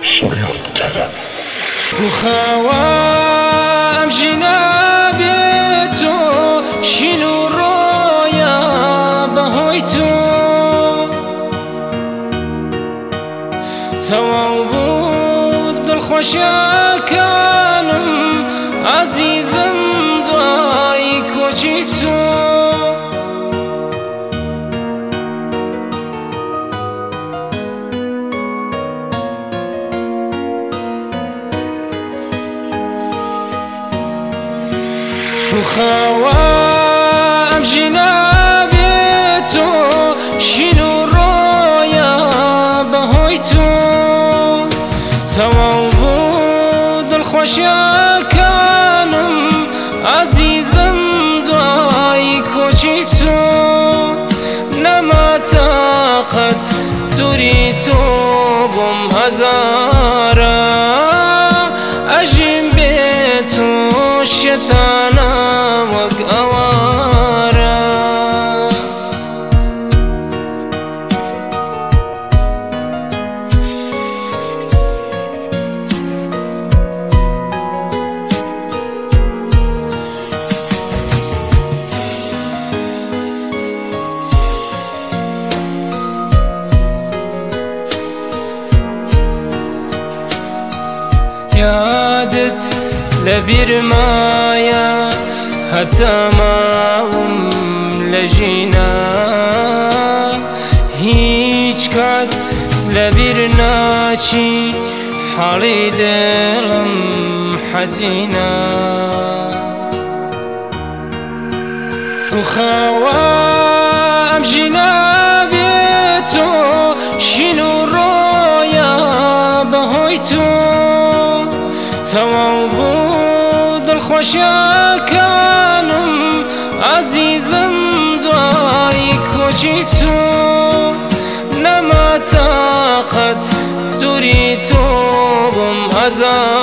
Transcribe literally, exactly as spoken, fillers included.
شایان طلب بخوام جنابی تو شنو رویا بهوی تو تواو بود دڵخۆشەکانم عزیزم دوای کۆچی تو بخوام جنابی تو شنو رویا بهوی تو تواو بود دڵخۆشەکانم عزیزم دوای کۆچی تو نەما تاقەت دووری تۆ بۆم هەزارە ئەژیم بێ تۆ شێتانە وەک ئەوارە یادت لەبیر مایە هەتا ماوم لە ژینە هیچ کات لەبیر ناچی حاڵی دڵم حەزینە بخوام جنابی تۆ شنو ڕۆیە بەهۆی تۆ تەواو بوو دڵخۆشەکانم عزیزم دوای کۆچی تۆ نەما تاقەت دووری تۆ بۆم هەزارە